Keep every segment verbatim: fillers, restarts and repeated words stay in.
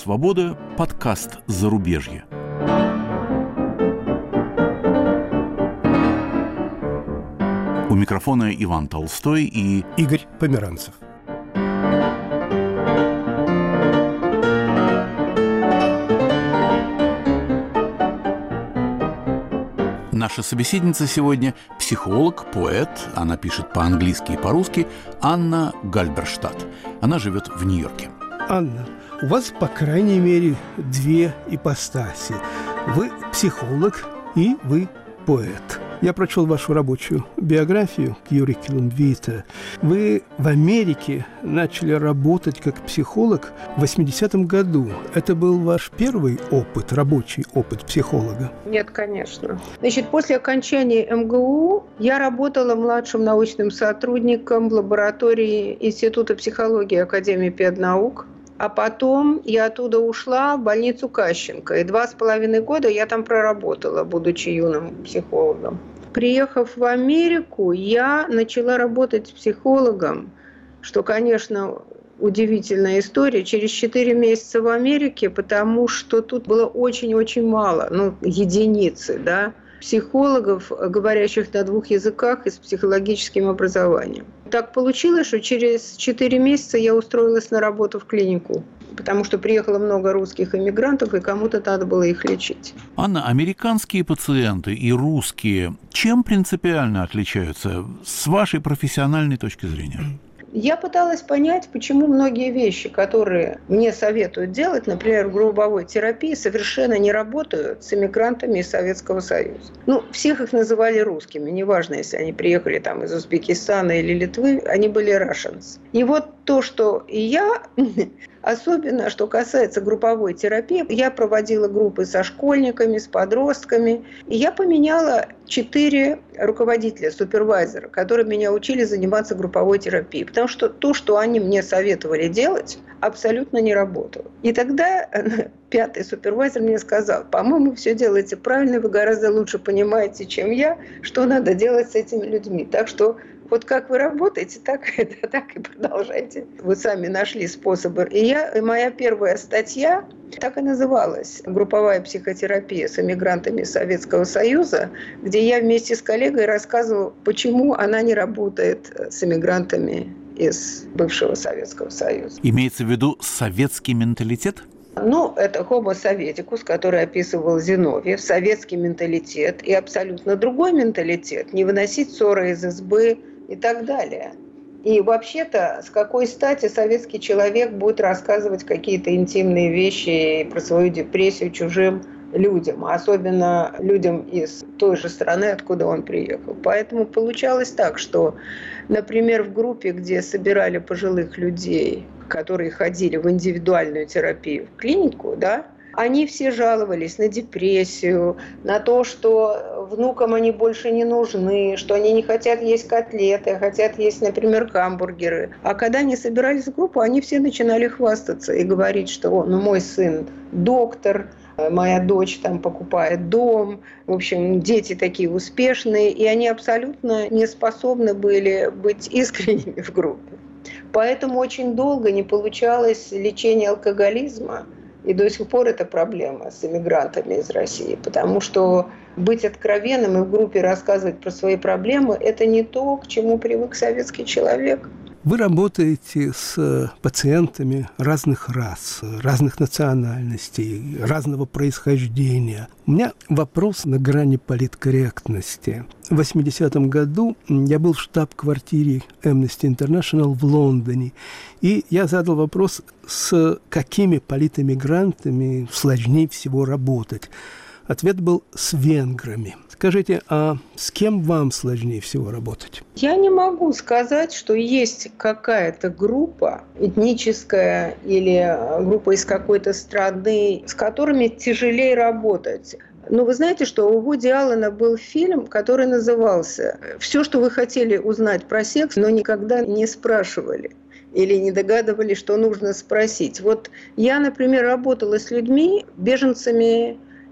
Свобода», подкаст «Зарубежье». У микрофона Иван Толстой и Игорь Померанцев. Наша собеседница сегодня – психолог, поэт, она пишет по-английски и по-русски, Анна Гальберштадт. Она живет в Нью-Йорке. Анна, у вас, по крайней мере, две ипостаси. Вы психолог и вы поэт. Я прочел вашу рабочую биографию «Curriculum Vitae». Вы в Америке начали работать как психолог в восьмидесятом году. Это был ваш первый опыт, рабочий опыт психолога? Нет, конечно. Значит, после окончания эм гэ у я работала младшим научным сотрудником в лаборатории Института психологии Академии педнаук. А потом я оттуда ушла в больницу Кащенко. И два с половиной года я там проработала, будучи юным психологом. Приехав в Америку, я начала работать психологом, что, конечно, удивительная история. Через четыре месяца в Америке, потому что тут было очень-очень мало, ну, единицы, да, психологов, говорящих на двух языках и с психологическим образованием. Так получилось, что через четыре месяца я устроилась на работу в клинику, потому что приехало много русских иммигрантов, и кому-то надо было их лечить. Анна, американские пациенты и русские чем принципиально отличаются с вашей профессиональной точки зрения? Я пыталась понять, почему многие вещи, которые мне советуют делать, например, в групповой терапии, совершенно не работают с иммигрантами из Советского Союза. Ну, всех их называли русскими, неважно, если они приехали там из Узбекистана или Литвы, они были Russians. И вот то, что и я, особенно что касается групповой терапии, я проводила группы со школьниками, с подростками, и я поменяла четыре руководителя, супервайзера, которые меня учили заниматься групповой терапией, потому что то, что они мне советовали делать, абсолютно не работало. И тогда пятый супервайзер мне сказал: по-моему, все делаете правильно, вы гораздо лучше понимаете, чем я, что надо делать с этими людьми. Так что вот как вы работаете, так, это, так и продолжайте. Вы сами нашли способы. И, я, и моя первая статья так и называлась «Групповая психотерапия с иммигрантами из Советского Союза», где я вместе с коллегой рассказывала, почему она не работает с иммигрантами из бывшего Советского Союза. Имеется в виду советский менталитет? Ну, это homo советикус, который описывал Зиновьев, советский менталитет и абсолютно другой менталитет, не выносить ссоры из избы и так далее. И вообще-то, с какой стати советский человек будет рассказывать какие-то интимные вещи про свою депрессию чужим людям, особенно людям из той же страны, откуда он приехал. Поэтому получалось так, что, например, в группе, где собирали пожилых людей, которые ходили в индивидуальную терапию в клинику, да, они все жаловались на депрессию, на то, что внукам они больше не нужны, что они не хотят есть котлеты, а хотят есть, например, гамбургеры. А когда они собирались в группу, они все начинали хвастаться и говорить, что «О, ну мой сын доктор», моя дочь там покупает дом, в общем, дети такие успешные, и они абсолютно не способны были быть искренними в группе. Поэтому очень долго не получалось лечение алкоголизма, и до сих пор это проблема с иммигрантами из России, потому что быть откровенным и в группе рассказывать про свои проблемы – это не то, к чему привык советский человек. Вы работаете с пациентами разных рас, разных национальностей, разного происхождения. У меня вопрос на грани политкорректности. В восьмидесятом году я был в штаб-квартире Amnesty International в Лондоне, и я задал вопрос, с какими политэмигрантами сложнее всего работать. Ответ был с венграми. Скажите, а с кем вам сложнее всего работать? Я не могу сказать, что есть какая-то группа этническая или группа из какой-то страны, с которыми тяжелее работать. Но вы знаете, что у Вуди Аллена был фильм, который назывался «Все, что вы хотели узнать про секс, но никогда не спрашивали». Или не догадывались, что нужно спросить. Вот я, например, работала с людьми, беженцами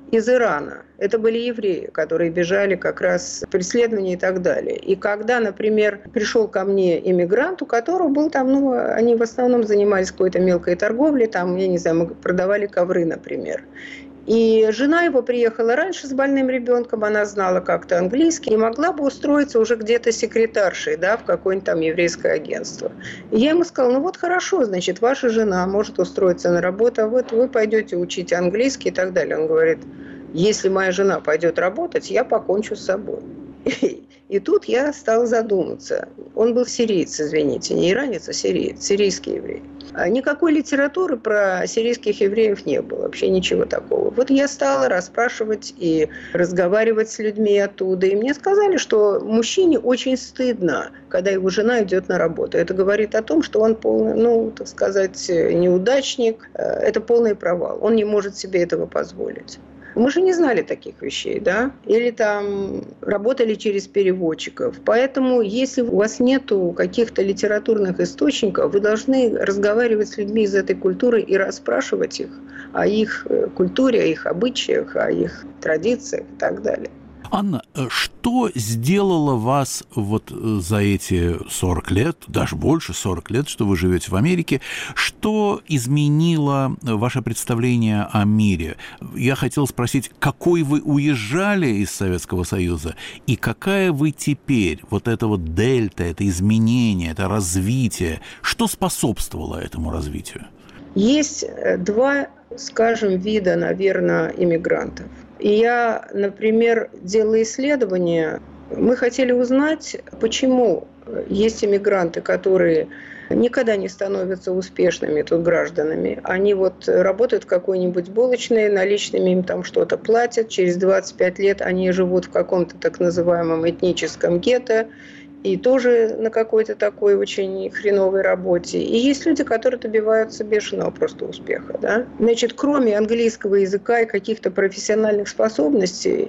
из Ирана. Это были евреи, которые бежали как раз от преследования и так далее. И когда, например, пришел ко мне иммигрант, у которого был там, ну, они в основном занимались какой-то мелкой торговлей, там, я не знаю, мы продавали ковры, например. И жена его приехала раньше с больным ребенком, она знала как-то английский и могла бы устроиться уже где-то секретаршей, да, в какое-нибудь там еврейское агентство. И я ему сказала, ну вот хорошо, значит, ваша жена может устроиться на работу, а вот вы пойдете учить английский и так далее. Он говорит, если моя жена пойдет работать, я покончу с собой. И тут я стала задуматься. Он был сириец, извините, не иранец, а сириец, сирийский еврей. А никакой литературы про сирийских евреев не было, вообще ничего такого. Вот я стала расспрашивать и разговаривать с людьми оттуда. И мне сказали, что мужчине очень стыдно, когда его жена идет на работу. Это говорит о том, что он полный, ну, так сказать, неудачник. Это полный провал. Он не может себе этого позволить. Мы же не знали таких вещей, да? Или там работали через переводчиков. Поэтому, если у вас нету каких-то литературных источников, вы должны разговаривать с людьми из этой культуры и расспрашивать их о их культуре, о их обычаях, о их традициях и так далее. Анна, что сделало вас вот за эти сорок лет, даже больше сорок лет, что вы живете в Америке, что изменило ваше представление о мире? Я хотел спросить, какой вы уезжали из Советского Союза и какая вы теперь? Вот это вот дельта, это изменение, это развитие, что способствовало этому развитию? Есть два, скажем, вида, наверное, иммигрантов. И я, например, делала исследования. Мы хотели узнать, почему есть иммигранты, которые никогда не становятся успешными тут гражданами. Они вот работают в какой-нибудь булочной, наличными им там что-то платят. Через двадцать пять лет они живут в каком-то так называемом этническом гетто. И тоже на какой-то такой очень хреновой работе. И есть люди, которые добиваются бешеного просто успеха. Да? Значит, кроме английского языка и каких-то профессиональных способностей,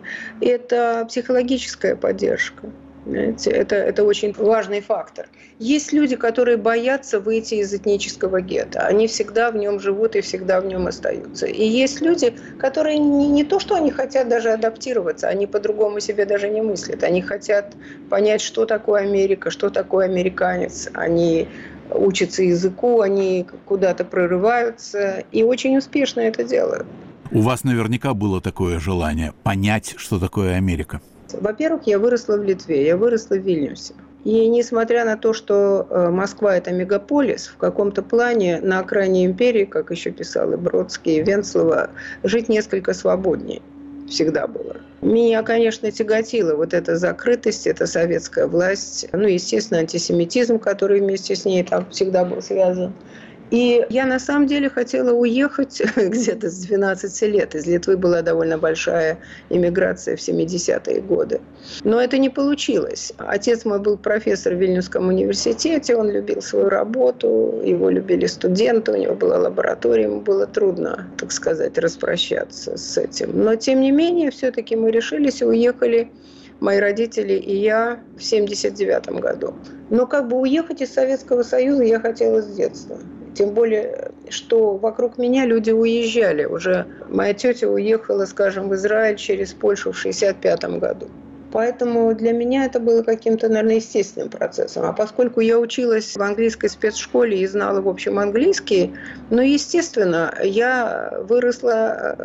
это психологическая поддержка. Понимаете? Это, это очень важный фактор. Есть люди, которые боятся выйти из этнического гетто. Они всегда в нем живут и всегда в нем остаются. И есть люди, которые не, не то, что они хотят даже адаптироваться, они по-другому себе даже не мыслят. Они хотят понять, что такое Америка, что такое американец. Они учатся языку, они куда-то прорываются и очень успешно это делают. У вас наверняка было такое желание понять, что такое Америка. Во-первых, я выросла в Литве, я выросла в Вильнюсе. И несмотря на то, что Москва – это мегаполис, в каком-то плане на окраине империи, как еще писал и Бродский, и Венцлова, жить несколько свободнее всегда было. Меня, конечно, тяготила вот эта закрытость, эта советская власть, ну, естественно, антисемитизм, который вместе с ней там всегда был связан. И я на самом деле хотела уехать где-то с двенадцати лет. Из Литвы была довольно большая иммиграция в семидесятые годы. Но это не получилось. Отец мой был профессор в Вильнюсском университете, он любил свою работу, его любили студенты, у него была лаборатория, ему было трудно, так сказать, распрощаться с этим. Но тем не менее, все-таки мы решились и уехали, мои родители и я, в семьдесят девятом году. Но как бы уехать из Советского Союза я хотела с детства. Тем более, что вокруг меня люди уезжали. Уже моя тетя уехала, скажем, в Израиль через Польшу в шестьдесят пятом году. Поэтому для меня это было каким-то, наверное, естественным процессом. А поскольку я училась в английской спецшколе и знала, в общем, английский, ну, естественно, я выросла...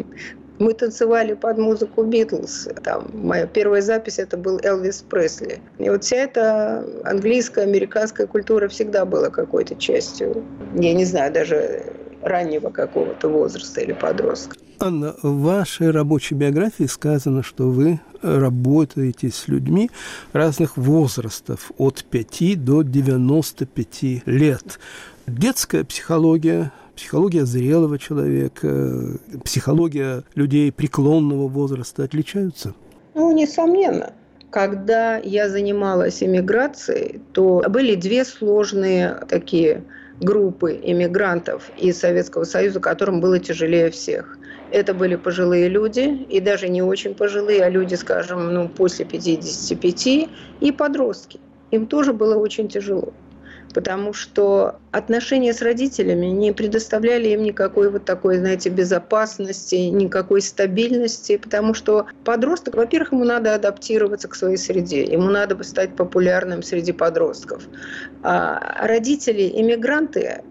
Мы танцевали под музыку Битлз. Там моя первая запись – это был Элвис Пресли. И вот вся эта английская, американская культура всегда была какой-то частью, я не знаю, даже раннего какого-то возраста или подростка. Анна, в вашей рабочей биографии сказано, что вы работаете с людьми разных возрастов, от пяти до девяноста пяти лет. Детская психология, психология зрелого человека, психология людей преклонного возраста отличаются? Ну, несомненно. Когда я занималась эмиграцией, то были две сложные такие группы эмигрантов из Советского Союза, которым было тяжелее всех. Это были пожилые люди, и даже не очень пожилые, а люди, скажем, ну, после пятидесяти пяти, и подростки. Им тоже было очень тяжело. потому что отношения с родителями не предоставляли им никакой вот такой, знаете, безопасности, никакой стабильности, потому что подросток, во-первых, ему надо адаптироваться к своей среде, ему надо стать популярным среди подростков. А родители, иммигранты,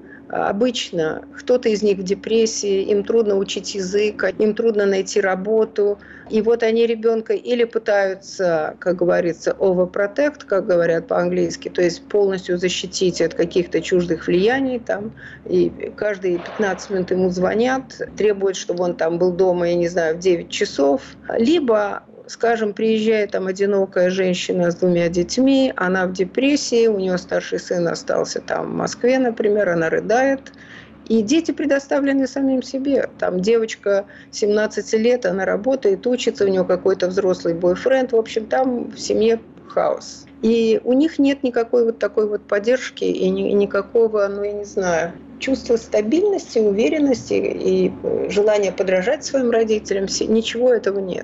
обычно кто-то из них в депрессии, им трудно учить язык, им трудно найти работу. И вот они ребенка или пытаются, как говорится, overprotect, как говорят по-английски, то есть полностью защитить от каких-то чуждых влияний. Там, и каждые пятнадцать минут ему звонят, требуют, чтобы он там был дома, я не знаю, в девять часов. Либо, скажем, приезжает там одинокая женщина с двумя детьми, она в депрессии, у нее старший сын остался там в Москве, например, она рыдает. И дети предоставлены самим себе. Там девочка семнадцати лет, она работает, учится, у нее какой-то взрослый бойфренд. В общем, там в семье хаос. И у них нет никакой вот такой вот поддержки и никакого, ну, я не знаю, чувства стабильности, уверенности и желания подражать своим родителям. Ничего этого нет.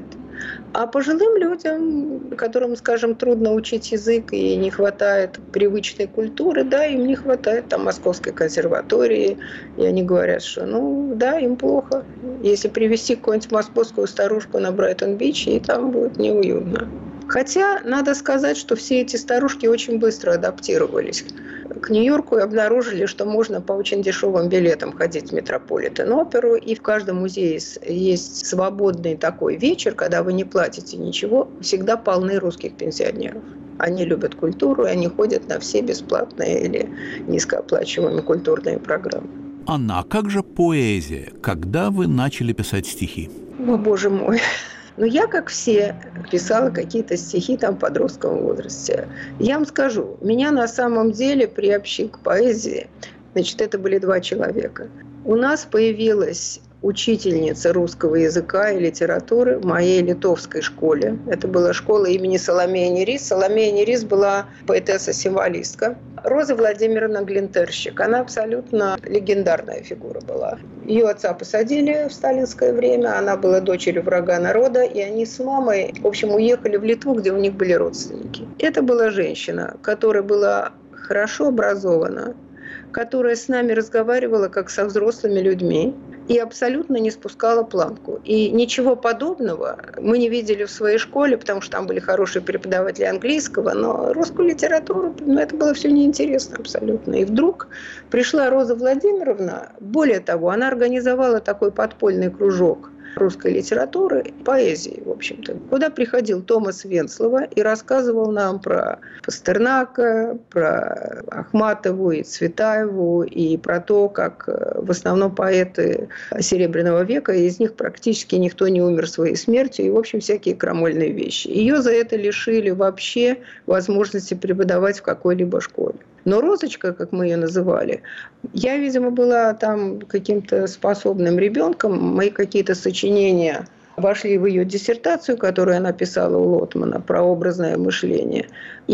А пожилым людям, которым, скажем, трудно учить язык и не хватает привычной культуры, да, им не хватает там Московской консерватории, и они говорят, что, ну, да, им плохо. Если привезти какую-нибудь московскую старушку на Брайтон-Бич, ей там будет неуютно. Хотя, надо сказать, что все эти старушки очень быстро адаптировались к Нью-Йорку и обнаружили, что можно по очень дешевым билетам ходить в Метрополитен-оперу, и в каждом музее есть свободный такой вечер, когда вы не платите ничего, всегда полны русских пенсионеров. Они любят культуру, и они ходят на все бесплатные или низкооплачиваемые культурные программы. Анна, а как же поэзия? Когда вы начали писать стихи? О, боже мой! Но я, как все, писала какие-то стихи там в подростковом возрасте. Я вам скажу, меня на самом деле приобщил к поэзии. Значит, это были два человека. У нас появилась учительница русского языка и литературы в моей литовской школе. Это была школа имени Соломея Нерис. Соломея Нерис была поэтесса-символистка. Роза Владимировна Глинтерщик. Она абсолютно легендарная фигура была. Ее отца посадили в сталинское время. Она была дочерью врага народа. И они с мамой, в общем, уехали в Литву, где у них были родственники. Это была женщина, которая была хорошо образована, которая с нами разговаривала как со взрослыми людьми и абсолютно не спускала планку. И ничего подобного мы не видели в своей школе, потому что там были хорошие преподаватели английского, но русскую литературу, ну, это было все неинтересно абсолютно. И вдруг пришла Роза Владимировна, более того, она организовала такой подпольный кружок русской литературы, поэзии, в общем-то, куда приходил Томас Венслова и рассказывал нам про Пастернака, про Ахматову и Цветаеву, и про то, как в основном поэты Серебряного века, из них практически никто не умер своей смертью, и, в общем, всякие крамольные вещи. Ее за это лишили вообще возможности преподавать в какой-либо школе. Но Розочка, как мы ее называли, я, видимо, была там каким-то способным ребенком. Мои какие-то сочинения вошли в ее диссертацию, которую она писала у Лотмана про образное мышление.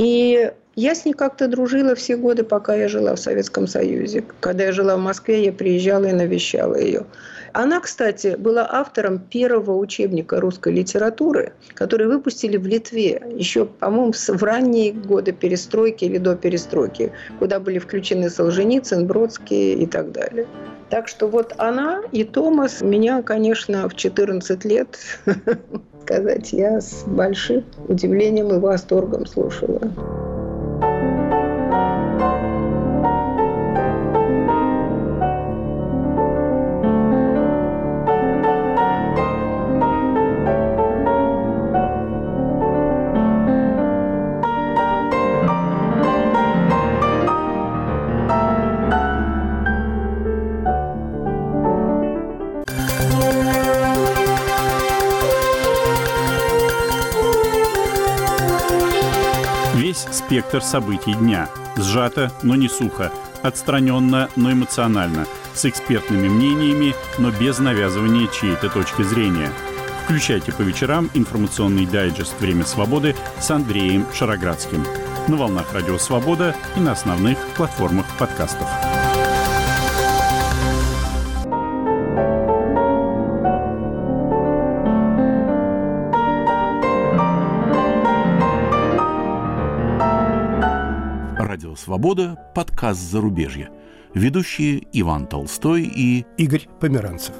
И я с ней как-то дружила все годы, пока я жила в Советском Союзе. Когда я жила в Москве, я приезжала и навещала ее. Она, кстати, была автором первого учебника русской литературы, который выпустили в Литве еще, по-моему, в ранние годы перестройки или до перестройки, куда были включены Солженицын, Бродский и так далее. Так что вот она и Томас меня, конечно, в четырнадцать лет, сказать, я с большим удивлением и восторгом слушала. Спектр событий дня. Сжато, но не сухо. Отстраненно, но эмоционально. С экспертными мнениями, но без навязывания чьей-то точки зрения. Включайте по вечерам информационный дайджест «Время свободы» с Андреем Шароградским. На волнах Радио Свобода и на основных платформах подкастов. Радио «Свобода», подкаст «Зарубежье». Ведущие Иван Толстой и Игорь Померанцев.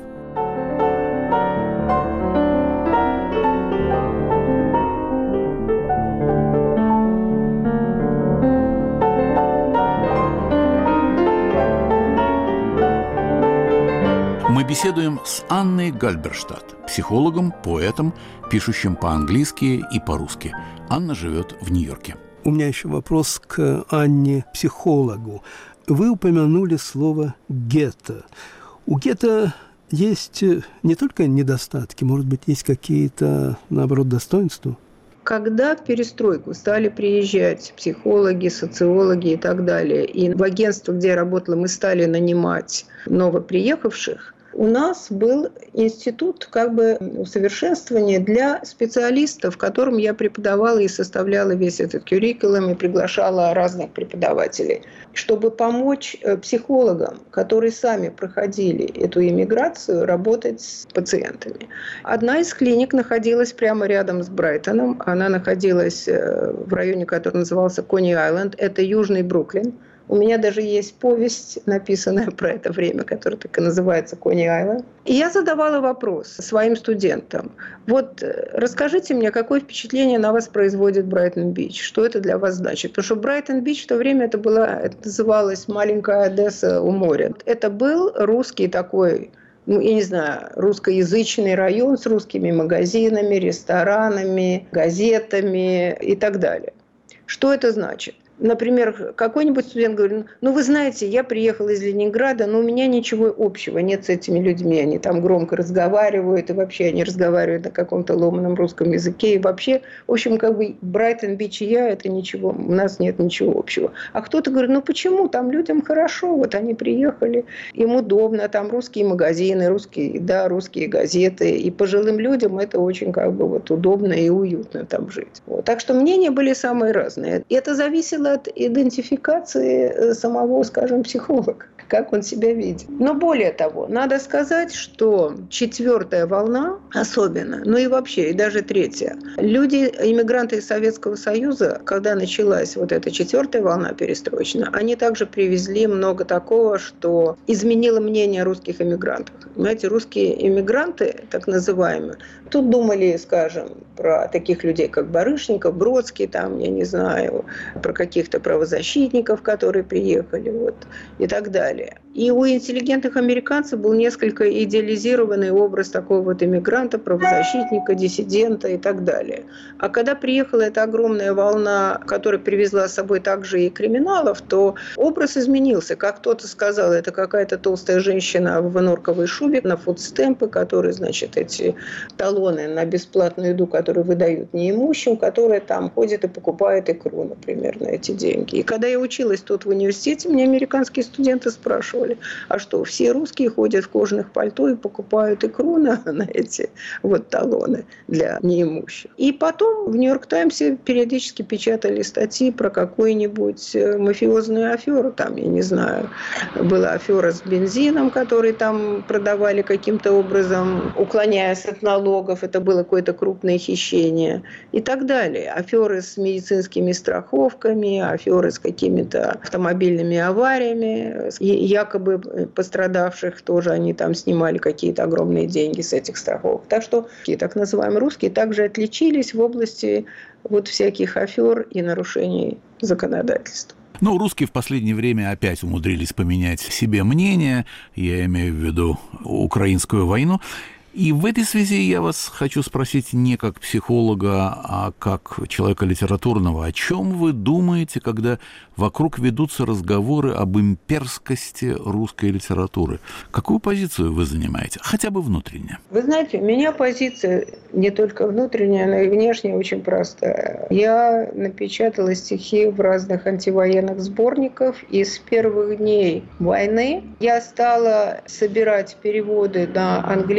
Мы беседуем с Анной Гальберштадт, психологом, поэтом, пишущим по-английски и по-русски. Анна живет в Нью-Йорке. У меня еще вопрос к Анне, психологу. Вы упомянули слово «гетто». У гетто есть не только недостатки, может быть, есть какие-то, наоборот, достоинства? Когда в перестройку стали приезжать психологи, социологи и так далее, и в агентство, где я работала, мы стали нанимать новоприехавших, у нас был институт как бы усовершенствования для специалистов, которым я преподавала и составляла весь этот curriculum и приглашала разных преподавателей, чтобы помочь психологам, которые сами проходили эту иммиграцию, работать с пациентами. Одна из клиник находилась прямо рядом с Брайтоном. Она находилась в районе, который назывался Кони-Айленд. Это Южный Бруклин. У меня даже есть повесть, написанная про это время, которая так и называется «Кони-Айленд». И я задавала вопрос своим студентам. Вот расскажите мне, какое впечатление на вас производит Брайтон-Бич? Что это для вас значит? Потому что Брайтон-Бич в то время это, была, это называлось «Маленькая Одесса у моря». Это был русский такой, ну, я не знаю, русскоязычный район с русскими магазинами, ресторанами, газетами и так далее. Что это значит? Например, какой-нибудь студент говорит, ну, вы знаете, я приехал из Ленинграда, но у меня ничего общего нет с этими людьми. Они там громко разговаривают, и вообще они разговаривают на каком-то ломаном русском языке. И вообще, в общем, как бы Брайтон-Бич и я, это ничего, у нас нет ничего общего. А кто-то говорит, ну, почему? Там людям хорошо, вот они приехали, им удобно, там русские магазины, русские, да, русские газеты. И пожилым людям это очень как бы вот удобно и уютно там жить. Вот. Так что мнения были самые разные. И это зависело от идентификации самого, скажем, психолога, как он себя видит. Но более того, надо сказать, что четвертая волна особенно, ну и вообще, и даже третья. Люди, иммигранты из Советского Союза, когда началась вот эта четвертая волна перестроечная, они также привезли много такого, что изменило мнение русских иммигрантов. Понимаете, русские иммигранты, так называемые, тут думали, скажем, про таких людей, как Барышников, Бродский, там, я не знаю, про каких-то правозащитников, которые приехали, вот, и так далее. И у интеллигентных американцев был несколько идеализированный образ такого вот иммигранта, правозащитника, диссидента и так далее. А когда приехала эта огромная волна, которая привезла с собой также и криминалов, то образ изменился. Как кто-то сказал, это какая-то толстая женщина в норковой шубе на фудстемпы, которые, значит, эти талоны на бесплатную еду, которые выдают неимущим, которые там ходят и покупают икру, например, на эти деньги. И когда я училась тут в университете, меня американские студенты спрашивали, а что, все русские ходят в кожаных пальто и покупают икру на, на эти вот талоны для неимущих. И потом в «Нью-Йорк Таймсе» периодически печатали статьи про какую-нибудь мафиозную аферу. Там, я не знаю, была афера с бензином, который там продавали каким-то образом, уклоняясь от налогов. Это было какое-то крупное хищение и так далее. Аферы с медицинскими страховками, аферы с какими-то автомобильными авариями, якобы пострадавших тоже они там снимали какие-то огромные деньги с этих страховок. Так что такие так называемые русские также отличились в области вот всяких афер и нарушений законодательства. Но русские в последнее время опять умудрились поменять себе мнение, я имею в виду украинскую войну. И в этой связи я вас хочу спросить не как психолога, а как человека литературного. О чем вы думаете, когда вокруг ведутся разговоры об имперскости русской литературы? Какую позицию вы занимаете? Хотя бы внутренне. Вы знаете, у меня позиция не только внутренняя, но и внешняя очень простая. Я напечатала стихи в разных антивоенных сборниках, и с первых дней войны я стала собирать переводы на английский,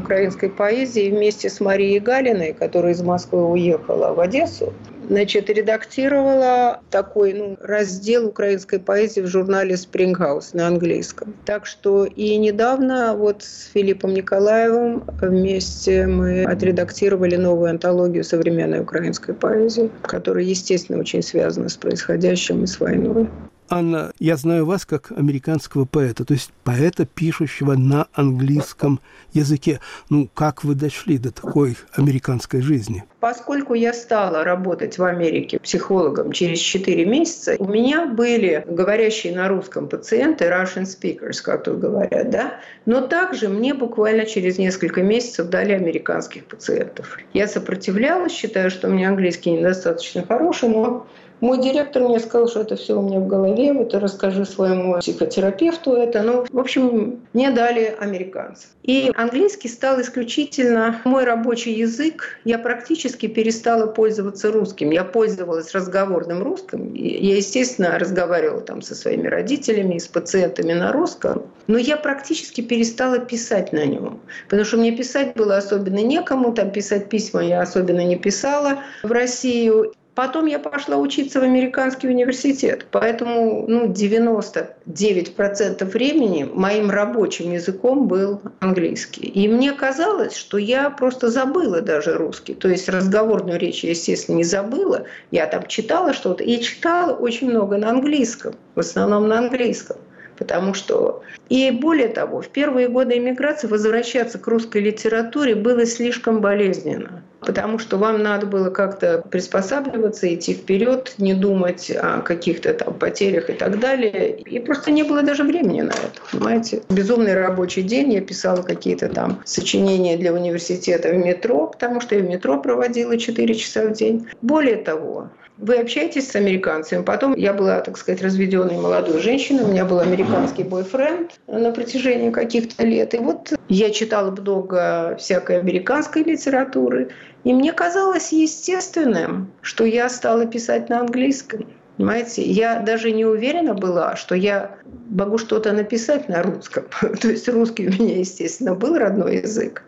украинской поэзии вместе с Марией Галиной, которая из Москвы уехала в Одессу, значит, редактировала такой ну, раздел украинской поэзии в журнале Spring House на английском. Так что и недавно вот с Филиппом Николаевым вместе мы отредактировали новую антологию современной украинской поэзии, которая, естественно, очень связана с происходящим и с войной. Анна, я знаю вас как американского поэта, то есть поэта, пишущего на английском языке. Ну, как вы дошли до такой американской жизни? Поскольку я стала работать в Америке психологом через четыре месяца, у меня были говорящие на русском пациенты, Russian speakers, как тут говорят, да? Но также мне буквально через несколько месяцев дали американских пациентов. Я сопротивлялась, считаю, что у меня английский недостаточно хороший, но мой директор мне сказал, что это все у меня в голове, вот и расскажи своему психотерапевту это. Ну, в общем, мне дали американцев. И английский стал исключительно мой рабочий язык. Я практически перестала пользоваться русским. Я пользовалась разговорным русским. Я, естественно, разговаривала там со своими родителями и с пациентами на русском. Но я практически перестала писать на нем. Потому что мне писать было особенно некому. Там писать письма я особенно не писала в Россию. Потом я пошла учиться в американский университет, поэтому ну, девяносто девять процентов времени моим рабочим языком был английский. И мне казалось, что я просто забыла даже русский. То есть разговорную речь я, естественно, не забыла. Я там читала что-то и читала очень много на английском, в основном на английском. Потому что... И более того, в первые годы эмиграции возвращаться к русской литературе было слишком болезненно. Потому что вам надо было как-то приспосабливаться, идти вперед, не думать о каких-то там потерях и так далее. И просто не было даже времени на это, понимаете? Безумный рабочий день. Я писала какие-то там сочинения для университета в метро, потому что я в метро проводила четыре часа в день. Более того, вы общаетесь с американцами. Потом я была, так сказать, разведенной молодой женщиной. У меня был американский бойфренд на протяжении каких-то лет. И вот я читала много всякой американской литературы. И мне казалось естественным, что я стала писать на английском. Понимаете, я даже не уверена была, что я могу что-то написать на русском. То есть русский у меня, естественно, был родной язык.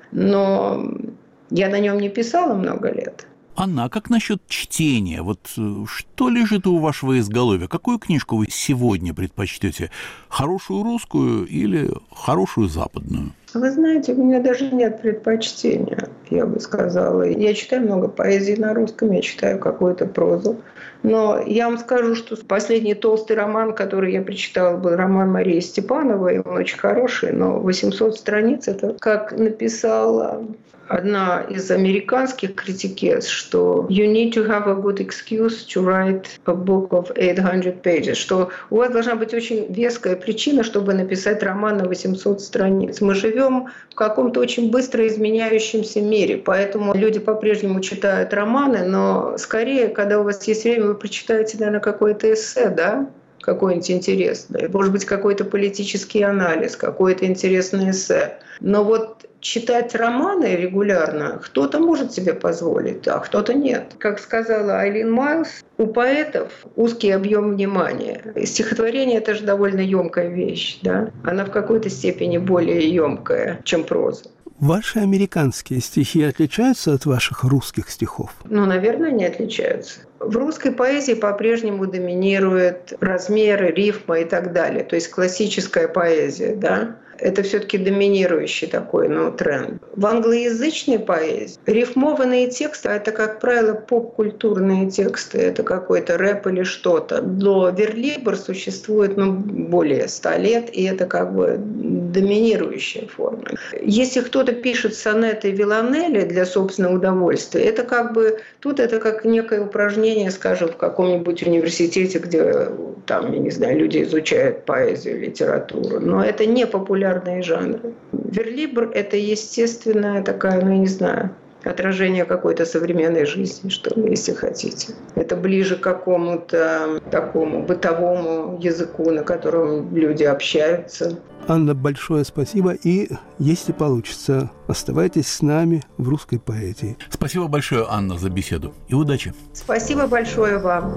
Но я на нем не писала много лет. Анна, а как насчет чтения? Вот что лежит у вашего изголовья? Какую книжку вы сегодня предпочтете? Хорошую русскую или хорошую западную? Вы знаете, у меня даже нет предпочтения, я бы сказала. Я читаю много поэзии на русском, я читаю какую-то прозу. Но я вам скажу, что последний толстый роман, который я прочитала, был роман Марии Степановой. Он очень хороший, но восемьсот страниц. Это как написала одна из американских критикес, что you need to have a good excuse to write a book of eight hundred pages, что у вас должна быть очень веская причина, чтобы написать роман на восемьсот страниц. Мы живем в каком-то очень быстро изменяющемся мире, поэтому люди по-прежнему читают романы, но скорее, когда у вас есть время, вы прочитаете, наверное, какое-то эссе, да? Какое-нибудь интересное, может быть, какой-то политический анализ, какое-то интересное эссе. Но вот читать романы регулярно кто-то может себе позволить, а кто-то нет. Как сказала Айлин Майлз, у поэтов узкий объем внимания. Стихотворение – это же довольно емкая вещь, да? Она в какой-то степени более емкая, чем проза. Ваши американские стихи отличаются от ваших русских стихов? Ну, наверное, не отличаются. В русской поэзии по-прежнему доминируют размеры, рифма и так далее. То есть классическая поэзия, да? Это все-таки доминирующий такой ну, тренд. В англоязычной поэзии рифмованные тексты – это, как правило, поп-культурные тексты, это какой-то рэп или что-то. Но верлибр существует ну, более ста лет, и это как бы доминирующая форма. Если кто-то пишет сонеты Виланелли для собственного удовольствия, это как бы тут это как некое упражнение, скажем, в каком-нибудь университете, где там, я не знаю, люди изучают поэзию, литературу. Но это не популярные жанры. Верлибр – это естественная такая, ну, я не знаю, отражение какой-то современной жизни, что ли, если хотите. Это ближе к какому-то такому бытовому языку, на котором люди общаются. Анна, большое спасибо. И, если получится, оставайтесь с нами в русской поэзии. Спасибо большое, Анна, за беседу. И удачи. Спасибо большое вам.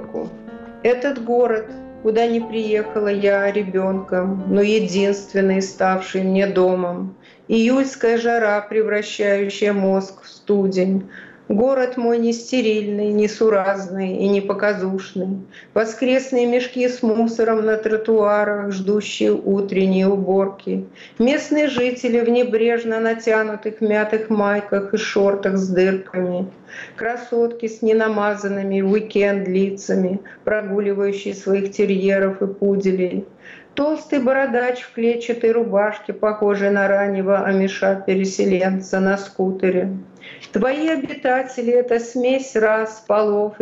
Нью-Йорку. Этот город, куда не приехала я ребенком, но единственный, ставший мне домом. Июльская жара, превращающая мозг в студень. Город мой не стерильный, не суразный и не показушный. Воскресные мешки с мусором на тротуарах, ждущие утренней уборки. Местные жители в небрежно натянутых мятых майках и шортах с дырками. Красотки с ненамазанными в уикенд лицами, прогуливающие своих терьеров и пуделей. Толстый бородач в клетчатой рубашке, похожий на раннего амиша-переселенца на скутере. Твои обитатели — это смесь рас, полов и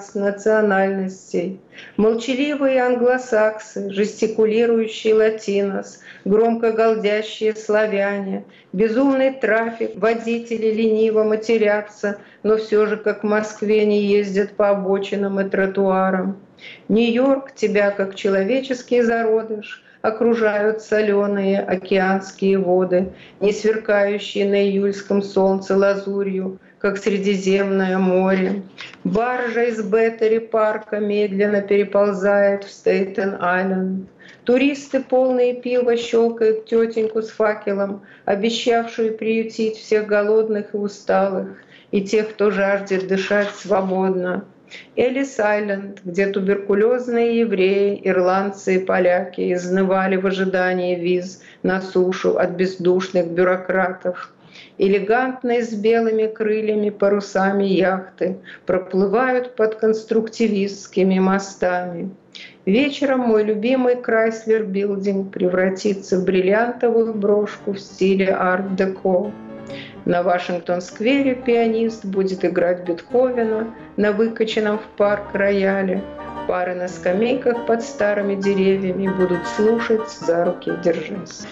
транснациональностей. Молчаливые англосаксы, жестикулирующие латинос, громко галдящие славяне, безумный трафик, водители лениво матерятся, но все же, как в Москве, не ездят по обочинам и тротуарам. Нью-Йорк тебя, как человеческий зародыш, окружают соленые океанские воды, не сверкающие на июльском солнце лазурью, как Средиземное море. Баржа из Беттери-парка медленно переползает в Стейтен-Айленд. Туристы, полные пива, щелкают тетеньку с факелом, обещавшую приютить всех голодных и усталых, и тех, кто жаждет дышать свободно. Эллис-Айленд, где туберкулезные евреи, ирландцы и поляки изнывали в ожидании виз на сушу от бездушных бюрократов. Элегантные с белыми крыльями парусами яхты проплывают под конструктивистскими мостами. Вечером мой любимый Крайслер Билдинг превратится в бриллиантовую брошку в стиле арт-деко. На Вашингтон-сквере пианист будет играть Бетховена на выкачанном в парк рояле. Пары на скамейках под старыми деревьями будут слушать «За руки держась».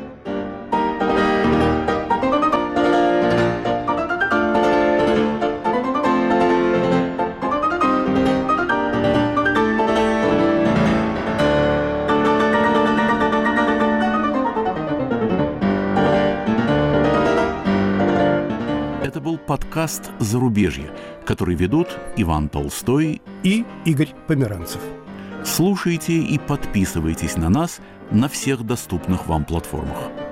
Подкаст «Зарубежье», который ведут Иван Толстой и Игорь Померанцев. Слушайте и подписывайтесь на нас на всех доступных вам платформах.